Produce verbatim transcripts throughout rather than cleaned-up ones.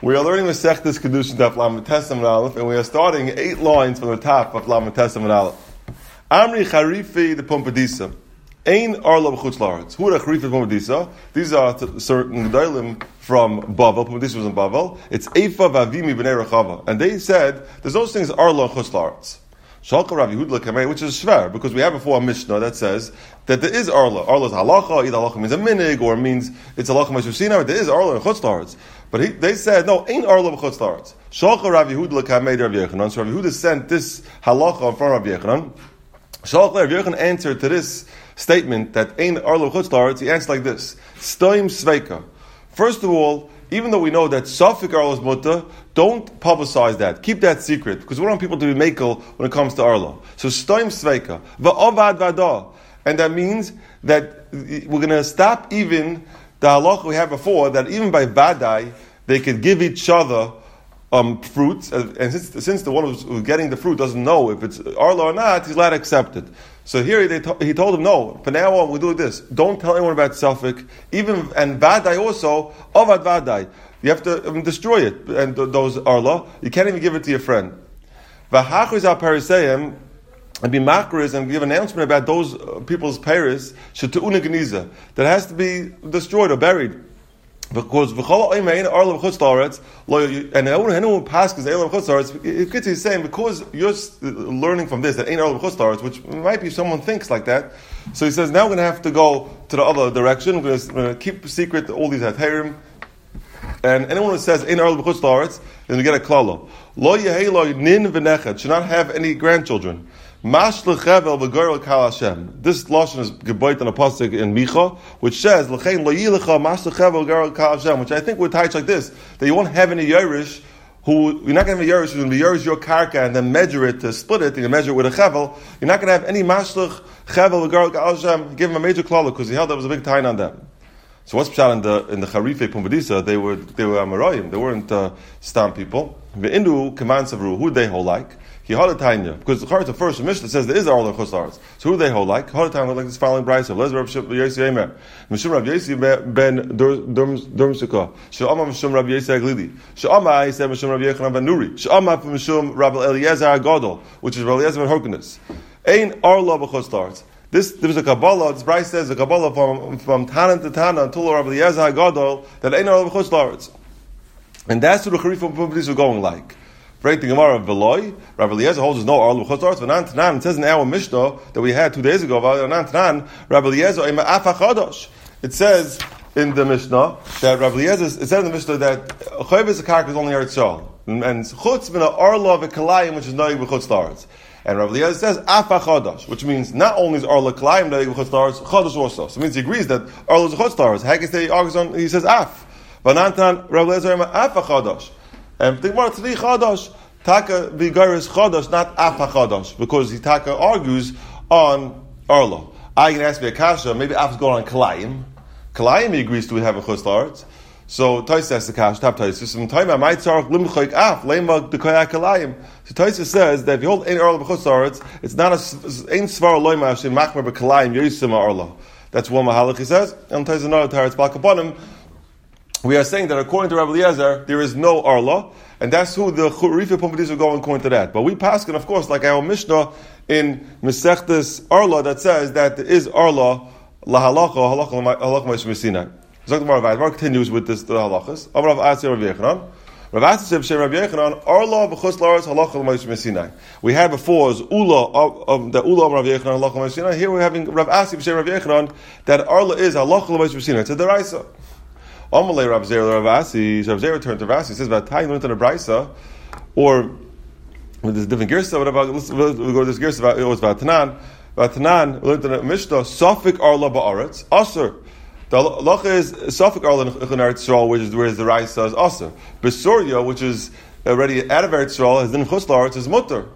We are learning Masechtas Kedushin Daf Lamed Tesam and Aleph, and we are starting eight lines from the top of Lamed Tesam and Aleph. Amri Charifi the Pompadisa. Ein Arla B'chutz La'aretz. Who are Charifi the Pompadisa? These are t- certain Gedolim from Bavel. Pompadisa was in Bavel. It's Eifa Vavimi B'nei Rechava. And they said, there's no such thing as Arla and Chutz La'aretz. Shalka Rav Yehuda Kamei, which is Shver, because we have before a Mishnah that says that there is Arla. Arla is halacha, either halacha means a minig, or means it's halacha mashusina, but there is Arla and Chutz La'aretz. But he, they said, no, ain't Arla b'chutz la'aretz. Shalcha Rav Yehuda Kamei Rav Yechanan. So Rav Yehuda sent this halacha in front of Rav Yechanan. Shalcha Rav Yechanan answered to this statement that ain't Arla b'chutz la'aretz. He answered like this: Stoim sveika. First of all, even though we know that Safik Arla is mutter, don't publicize that. Keep that secret, because we don't want people to be makel when it comes to Arla. So Stoim Sveika. Va'ovad vada. And that means that we're going to stop even the halacha we had before, that even by Vadai, they could give each other um, fruits, and since, since the one who's getting the fruit doesn't know if it's Arla or not, he's allowed to accept it. So here they to, he told him, no, from now on we'll do this. Don't tell anyone about Safik. Even, and Vadai also, Ovad Vadai. You have to um, destroy it, and th- those Arla. You can't even give it to your friend. V'hachriz al Parisayim, and be makriz and give an announcement about those uh, people's Paris, shetu'una geniza, that has to be destroyed or buried. Because v'chol oimein Arla b'chutz la'aretz, and anyone who passes Arla b'chutz la'aretz, it gets you saying, because you're learning from this that ain't Arla b'chutz la'aretz, which might be someone thinks like that. So he says, now we're going to have to go to the other direction. We're going to keep secret all these Haterim. And anyone who says "Ein Arla b'chutz la'aretz," then we get a klala. Lo yehei lo nin v'nechet, should not have any grandchildren. Mash lechevel v'gorel kal Hashem. This lashon is geboit on a pasuk in Micha, which says l'chein lo yilecha mash lechevel v'gorel kal Hashem, which I think would tie like this: that you won't have any Yerush who you're not going to have a Yerush who's going to be Yerush your karka and then measure it to split it. You measure it with a chevel. You're not going to have any mashlech chevel v'gorel kal Hashem. Give him a major klala because he held that was a big tie on them. So what's pshat in the in the Charife Pumbedisa? They were they were Amoraim. They weren't uh, Stam people. The Indu commands of Ru. Who they hold like? He had a tanya because the Charife first Mishnah says there is Arla and Chutz la'aretz. So who they hold like? Had a tanya like this following brayso. Let's Rav Yossi Eimer. Mishum Rav Yossi ben Durmsuka. She'ama Mishum Rav Yossi Aglili. She'ama I said Mishum Rav Yechanan ben Nuri. She'ama Mishum Rav Eliezer Agadol, which is Rav Eliezer ben Horkenes. Ein Arla b'chutz la'aretz. This, there was a Kabbalah, this Bryce says, a Kabbalah from, from Tanan to Tanan until Rabbi Eliezer HaGadol, that ain't Arla b'chutz la'aretz. And that's what the Charifa Pumbedisa are going like. Right, the Gemara of Veloy, Rabbi Eliezer holds there's no Arla b'chutz la'aretz, V'nan Tanan, it says in our Mishnah that we had two days ago, V'nan Tanan, Rabbi Eliezer ema afa chadash. It says in the Mishnah, that Rabbi Eliezer, it says in the Mishnah that Chayvus HaKarka is only Eretz Shal. And Chutz min Arla v'kalayim, which is Noig b'chutz la'aretz. And Rav Eliezer says Afa Chadash, which means not only is Arla Kalayim Noig b'chutz la'aretz, Chadash also. So it means he agrees that Arla is a chutz la'aretz. Haggis he argues on, he says Af. V'nantan Rav Eliezer Afa Chadash. And think about Tzvi Chadash, Taka B'Garis Chadash, not Afa Chadash, because he Taka argues on Arla. I can ask me a kasha, maybe Af is going on Kalayim. Kalayim he agrees to have a chutz la'aretz. So Taisa has the kash, top Taisa. Some time I might start limchoik af lema dekoyak kalayim. So Taisa says that if you hold ein arla b'chutz la'aretz, it's not a ein svar loyma ashem machmer b'kalayim yosim arla. That's one mahalach he says. And Taisa another taretz balkabonim. We are saying that according to Rabbi Eliezer, there is no arla, and that's who the Charife Pumbedisa are going according to that. But we paskin, of course, like our Mishnah in Masechtas Arla that says that there is arla lahalacha halacha halacha ma'ishmei Sinai. Zok continues with this the halachas. Rav Asi Rav Yechanan. Rav Asi said Rav Yechanan Arla b'chutz la'aretz halacha l'ma'ishmei Sinai. We had before is Ula of, of the Ula of Rav Yechanan halacha l'ma'ishmei Sinai. Here we're having Rav Asi Rav Yechanan that Arla is halacha l'ma'ishmei Sinai. It's a deraisa. Amalei Rav Zera Rav Asi. Rav Zera turned to Rav Asi. He says about time learned in a brayso, or with this different girsa. Whatever. Let's we'll go to this girsa. It was about Tanan. About Tanan we learned in a Mishnah. Safik Arla ba'aretz Aser. The halacha is Safik Arla in Eretz Yisrael, which is where the Raisa is Aser. Besoria, which is already out of Eretz Yisraal, is in Chutz la'aretz is Mutter.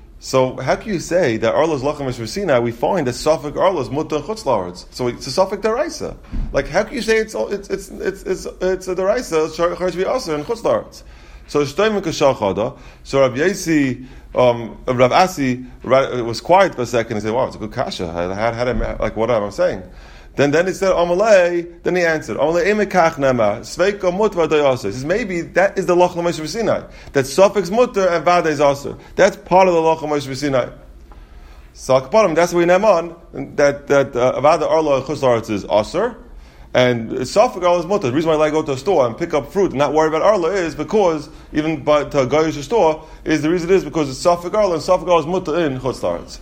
So how can you say that Arla is Lachem Mishmei Sinai? We find that Safik Arla is Mutter and Chutz la'aretz. So it's a Safik Deraisa. Like how can you say it's it's it's it's it's, it's a Deraisa? It's Chayr to be Aser and Chutz la'aretz. So Shtayim Kashachada. So Rav Yasi, um, Rav Asi was quiet for a second. He said, "Wow, it's a good kasha. How, how, how, like what am I saying?" Then then he said, Amalei, then he answered, Amalei emekach nema, sveika mutva doyasa. He says, maybe that is the loch l'moshe v'sinai. That suffix mutter and vada is aser. That's part of the loch l'moshe v'sinai. So that's what we name on, that, that uh, vada arla chutz la'aretz is aser, and suffix arla is mutter. The reason why I like to go to a store and pick up fruit and not worry about arla is because, even by, to go to a store, is the reason is because it's suffix arla, and suffix arla is mutter in chutz la'aretz.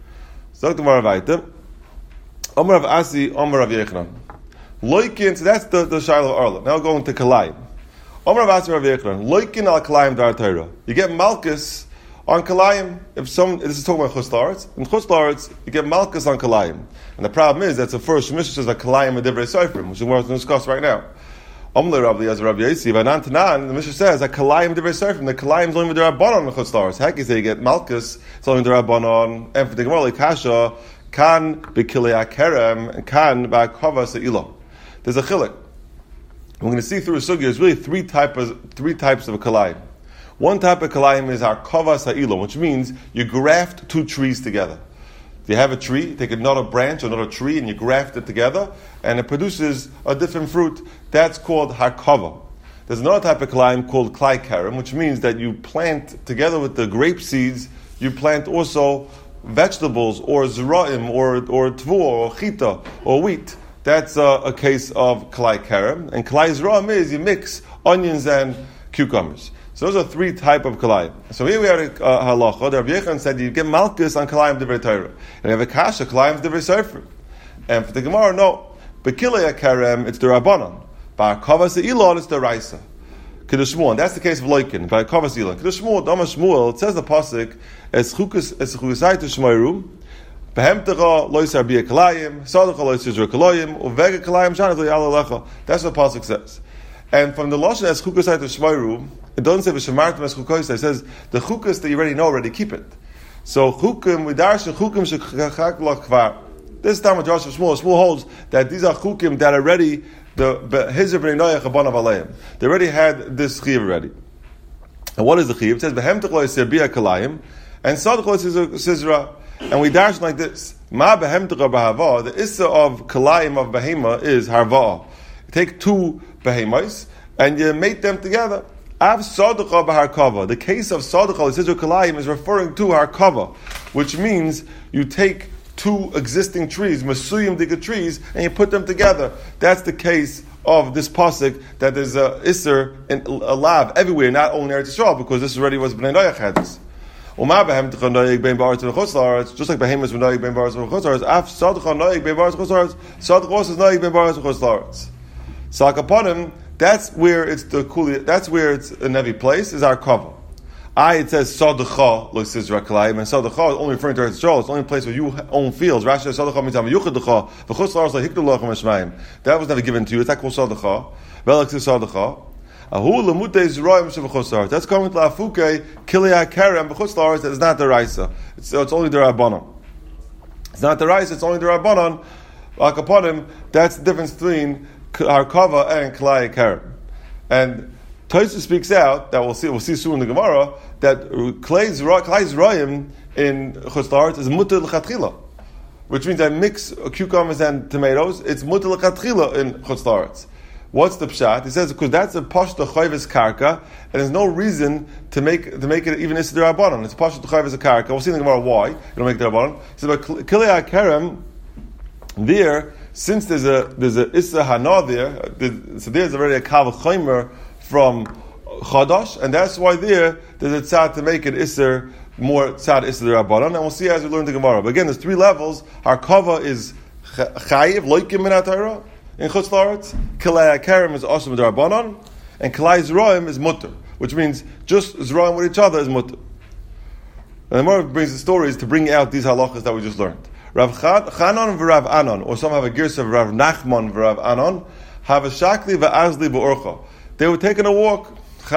So the Gemara weiter. Omer of Asi, Omer of Yechnan. Loikin, so that's the, the Shiloh of Arla. Now going to Kalayim. Omer of Asi, Omer of Yechnan. Loikin al Kalayim dar Torah. You get Malkus on Kalayim. If some, this is talking about Chutz La'aretz. In Chutz La'aretz, you get Malkus on Kalayim. And the problem is, that's the first Mishnah says that Kalayim are Divrei Seifrim, which is what we're going to discuss right now. Omer Rabbi Yazar Rabbi Yasi, Vanan Tanan, the Mishnah says that Kalayim Divrei Seifrim. The Kalayim is only D'Rabbanan on Chutz La'aretz. How can you say you get Malkus? It's only D'Rabbanan. And for the Gemara, like Kasha, Kan b'kilei kerem and kan b'akava se'ilah. There's a chilek. We're going to see through a sugya. There's really three types, three types of kalayim. One type of kalayim is our kava se'ilah, which means you graft two trees together. You have a tree, you take another branch, another tree, and you graft it together, and it produces a different fruit. That's called harkava. There's another type of kalayim called klai kerem, which means that you plant together with the grape seeds. You plant also vegetables or zra'im or or tvur or chita or wheat. That's uh, a case of kalai kerem. And kalai zra'im is you mix onions and cucumbers. So those are three type of kalai. So here we have a uh, halacha. The Rabbi Yechon said you get malchus on kalayim divrei Torah. And you have a kasha kalayim divrei sefer. And for the Gemara, no. Bekilei kerem, it's the rabbanon. By kavas ilon, it's the raisa. Kiddush Shmuel, and that's the case of Loikin, by Kavas Ilan. Kiddush Shmuel, Dama Shmuel, it says the pasuk, es chukus es chukasai to Shmoiru, behemtecha loisar bia kalayim, sadecha loisar zur kalayim, uvega kalayim shanat le'ala. That's what the pasuk says. And from the lashon es chukasai to Shmoiru, it doesn't say v'shamartem es chukasai. It says the chukas that you already know, already keep it. So chukim v'darshan chukim shechak lachvar. This time with Joshua Shmuel, Shmuel holds that these are chukim that already the his Bnei Noach Abanav Aleim. They already had this chiyuv already. And what is the chiyuv? It says behemtech lo yisir bia kalayim and sadech lo yisir sizra. And we dash like this: Ma behemtech b'hava. The issa of kalayim of behema is harva. You take two behemos and you mate them together. Av sadecha b'harkava. The case of sadecha lo yisir kalayim is referring to harkava, which means you take two existing trees, masuyim diga trees, and you put them together. That's the case of this pasuk, that there's a isser and a lav everywhere, not only in Eretz Yisrael, because this already was Bnei Noach had this. Just like behemoths were noyeg ben baras v'chutz la'aretz, af sadcha noyeg ben baras v'chutz la'aretz, sadcha also is noyeg ben baras v'chutz la'aretz. So akaponim, that's where it's the kuli, that's where it's a nevi place, is our cover. I, it says Sadecha lo Sizra Kalayim, and Sadecha is only referring to Eretz Yisrael. It's the only place where you own fields. Rashi says Sadecha means Yuchadecha. V'chutz la'aretz lehikdu lachem eshmayim. That was never given to you. It's not called Sadecha. Velek is Sadecha. Ahu lemutei zroim shev'chutz la'aretz. That's coming to Afuke Kilei HaKerem v'chutz la'aretz. That is not the Raisa. It's, it's only the Rabbanon. It's not the Raisa. It's only the Rabbanon. Akaponim. That's the difference between Harkava and Kilei HaKerem. And Tosfos speaks out that we'll see. We'll see soon in the Gemara that Klei's Royim in Chutz La'aretz is mutter l'chatchila, which means I mix cucumbers and tomatoes. It's mutter l'chatchila in Chutz La'aretz. What's the pshat? He says because that's a pashta chayves karka, and there's no reason to make to make it even issa d'Rabbanan. It's pashta chayves karka. We'll see in the Gemara why you don't make d'Rabbanan. He says but kilei kerem there, since there's a there's a issa hana there, there's, so there's already a kav chaymer from Chadash, and that's why there there's a tzad to make it Isser, more tzad Isser Rabbanan, and we'll see as we learn the Gemara. But again, there's three levels. Harkava is Chayiv, Loikim Min HaTorah, in Chutz La'aretz. Kilei HaKerem is Oshem Rabbanan, and Kilei Zroim is Mutter, which means just Zroim with each other is Mutter. And the Gemara brings the stories to bring out these halachas that we just learned. Rav Chanan v'Rav Anon, or some have a girsa of Rav Nachman v'Rav Anon, have a shakli v'azli b'orcha. They were taking a walk. He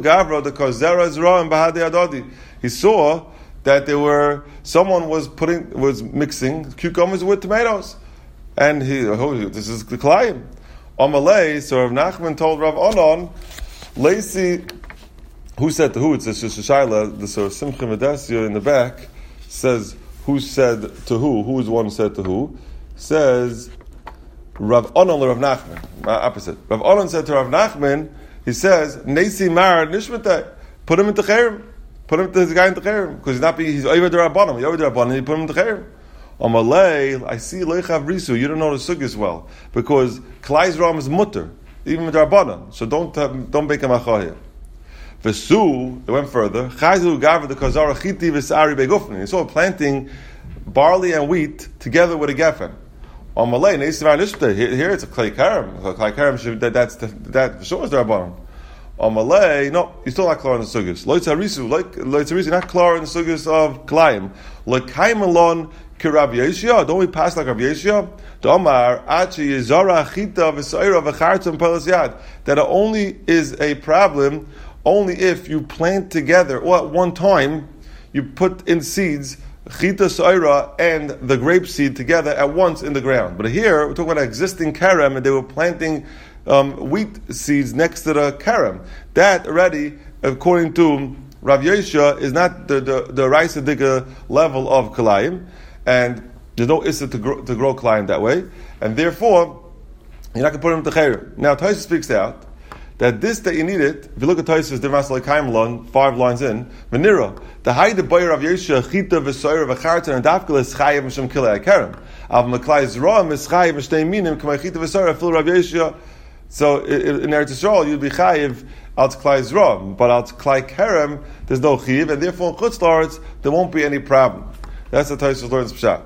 saw that there were someone was putting was mixing cucumbers with tomatoes, and he oh, this is the Kalayim. Amalei, so Rav Nachman told Rav Anon, Lacy, who said to who? It's a Shashayla, the sort of Simcha Medasya in the back says who said to who? Who is one who said to who? Says Rav Onan or Rav Nachman. Opposite. Rav Onan said to Rav Nachman, he says, Nesi Mar Nishmatei, put him into Cherem. Put him to this guy into Cherem. Because he's not being, he's over the Rabbanim. He's over the Rabbanim, he put him into Cherem. Amalei, I see Leichav Risu, you don't know the Suggis well. Because Klai Yisrael is mutter, even with the Rabbanim. So don't, um, don't make a macha here. Vesu, it went further, Chayzu Gavra the Kazara Chiti Vesari Begufni. He saw planting barley and wheat together with a geffen. On Malay, here it's a clay karam. Clay karam, that, that's the, that for sure is the Rabbanon. On Malay, no, you're still not clear in the sugyas. Loitz harisu, like loitz harisu, not clear in the sugyas of Klayim. Lekaim alon kirab Yeshia. Don't we pass like Rabbi Yeshia? Domar achi yizara chita v'soira v'chartzim pelas yad. That it only is a problem only if you plant together, or at one time, you put in seeds chita soira and the grape seed together at once in the ground. But here we're talking about an existing karam, and they were planting um, wheat seeds next to the karam. That already, according to Rav Yeshua, is not the the, the rice adika level of kalayim, and there's no issa to grow, to grow kalayim that way, and therefore you're not going to put them to chayrim. Now Tosfos speaks out that this that you need it. If you look at Tosfos Dimas Leikaim Lon, five lines in, Venira, the high the boyer of Yeshua, Chita v'Soyer v'Chartan and Dafkel is Chayev Mishum Kilei Akarim. Av Meklai Zrom is Chayev Mishtei Minim Kamei Chita v'Soyer Fil Rav Yeshua. So in Eretz Yisrael you'd be Chayev al Klai Zrom, but al Klai Kerem there's no Chayev, and therefore in Chutz La'aretz there won't be any problem. That's the Tosfos learns Pshat.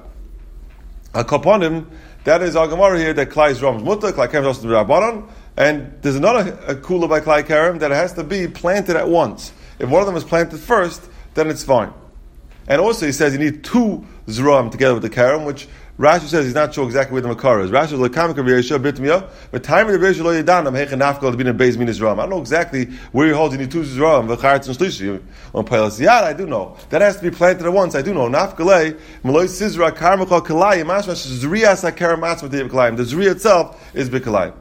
Al Kaponim, that is our Gemara here that Klai Zrom is Mutter, Klai Kerem is also the Rabbanon. And there's another a kula by Klai Karam that it has to be planted at once. If one of them is planted first, then it's fine. And also he says you need two zram together with the karam, which Rashi says he's not sure exactly where the makar is. Rashi is like kamik Yeshua bitmiya, but time of the Yeshua lo yedanam hechen nafkal to be in beis min zram. I don't know exactly where he holds you need two zram v'charetz and shlishi on peilas yad. I do know that has to be planted at once. I do know nafkalei maloi sizra karmachal kalayim mashmash zriyas hakaram atzmativ kalayim. The zriya itself is bikalayim.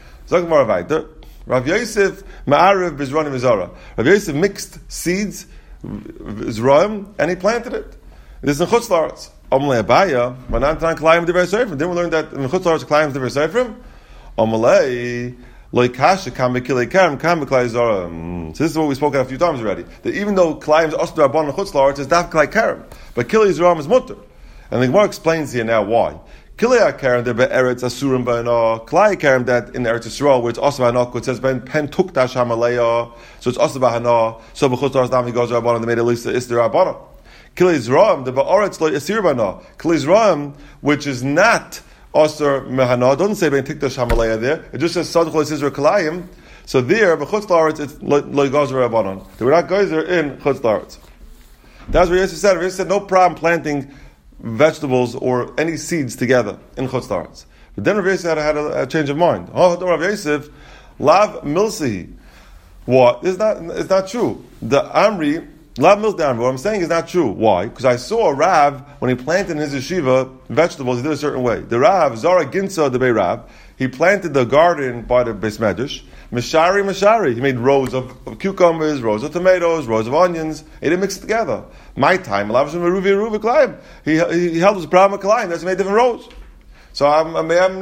Rav Yosef Ma'ariv Bizronim Vizara. Rav Yosef mixed seeds, Zroim, and he planted it. This is in Chutz La'aretz. Omlei Abaya, Manantan Klayim Divrei Seifrim. Didn't we learn that in Chutz La'aretz Klayim Divrei Seifrim? Omlei Loikasha Kam Bekilei Karam Kam Beklai Zara. So this is what we spoke about a few times already. That even though Klayim is Ostra Rabban in Chutz La'aretz, it's Daf Klai Karam, but Kilei Zram is Mutter. And the Gemara explains here now why. Kilei Karam the Be'eretz Asurim Ba'ana. Klai Karam that in Eretz Yisrael where it's also Ba'ana, it says Ben Pen Tukta Shamaleya, so it's also Ba'ana. So B'chutz La'aretz Dam Yigoz Rabbanon, they made a list of Istir Rabbanon. Kilei Zram the Be'eretz Lo Yasir Ba'ana. Kilei Zram, which is not Osir Mehana, doesn't say Ben Tukta Shamaleya there. It just says Sadchol Yisir Kalayim. So there, B'chutz La'aretz it's Lo Yigoz Rabbanon. They were not Gozer in Chutz La'aretz. That's what Yosef said. Yosef said no problem planting vegetables or any seeds together in Chutz La'aretz. But then Rav Yosef had, had a, a change of mind. Oh, Rav Yosef, Lav Milsihi. What? It's not, it's not true. The Amri, Lav Milsihi Amri, what I'm saying is not true. Why? Because I saw a Rav, when he planted in his yeshiva vegetables, he did a certain way. The Rav, Zara Ginsa, the Bei Rav, he planted the garden by the Beis Medrash, Mishari, Mishari. He made rows of, of cucumbers, rows of tomatoes, rows of onions. He didn't mix it together. My time, he, he, he held his problem with Kalayim. That's made different rows. So I'm I'm I'm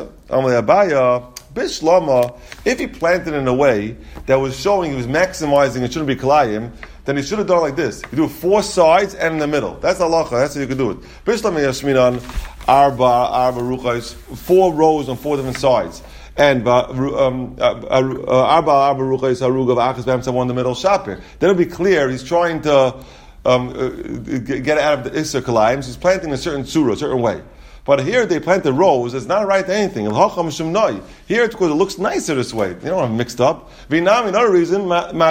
Abaya Bishlama. If he planted in a way that was showing he was maximizing, it shouldn't be Kalayim, then he should have done it like this. You do four sides and in the middle. That's halacha. That's how you can do it. Bishlama Yashminan Arba Arba Ruchais, four rows on four different sides. And um, Arba Arba Ruchais Haruga V'Achas B'Amsa one in the middle Shapir. Then it'll be clear he's trying to um, uh, get out of the Isser Kalayim. So he's planting a certain surah, a certain way. But here they plant the rows, it's not right to anything. Here it's because it looks nicer this way. You don't have mixed up. Another reason,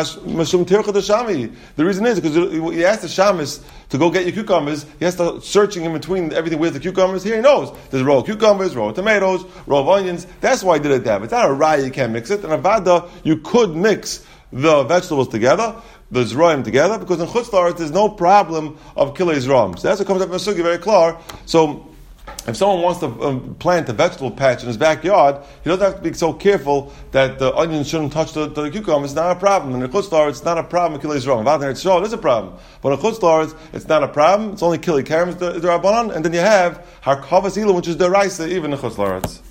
the reason is because he asked the shamus to go get your cucumbers, he has to searching in between everything with the cucumbers. Here he knows. There's a row of cucumbers, row of tomatoes, row of onions. That's why he did it that way. It's not a raya, you can't mix it. And a vada, you could mix the vegetables together, the zroim together, because in Chutz La'aretz there's no problem of kilei zroim. So that's what comes up in the sugi very clear. So if someone wants to um, plant a vegetable patch in his backyard, he doesn't have to be so careful that the onions shouldn't touch the, the cucumber. It's not a problem. In the Chutz La'aretz, it's not a problem. Kilei zroim. It's it is a problem. But in Chutz La'aretz, it's not a problem. It's only kilei karam, the Rabbanan, and then you have harkavas ilam, which is the raisa, even in Chutz La'aretz.